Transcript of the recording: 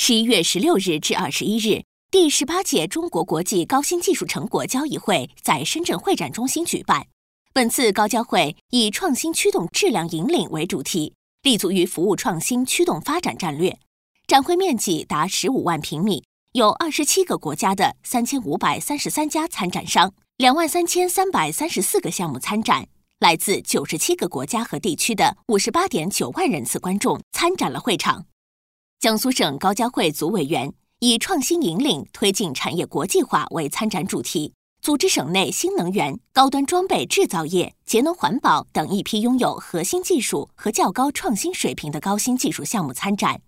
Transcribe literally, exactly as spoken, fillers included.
十一月十六日至二十一日，第十八届中国国际高新技术成果交易会在深圳会展中心举办。本次高交会以创新驱动质量引领为主题，立足于服务创新驱动发展战略。展会面积达十五万平米，有二十七个国家的三千五百三十三家参展商，两万三千三百三十四个项目参展，来自九十七个国家和地区的五十八点九万人次观众参展了会场。江苏省高交会组委员以创新引领推进产业国际化为参展主题，组织省内新能源、高端装备制造业、节能环保等一批拥有核心技术和较高创新水平的高新技术项目参展。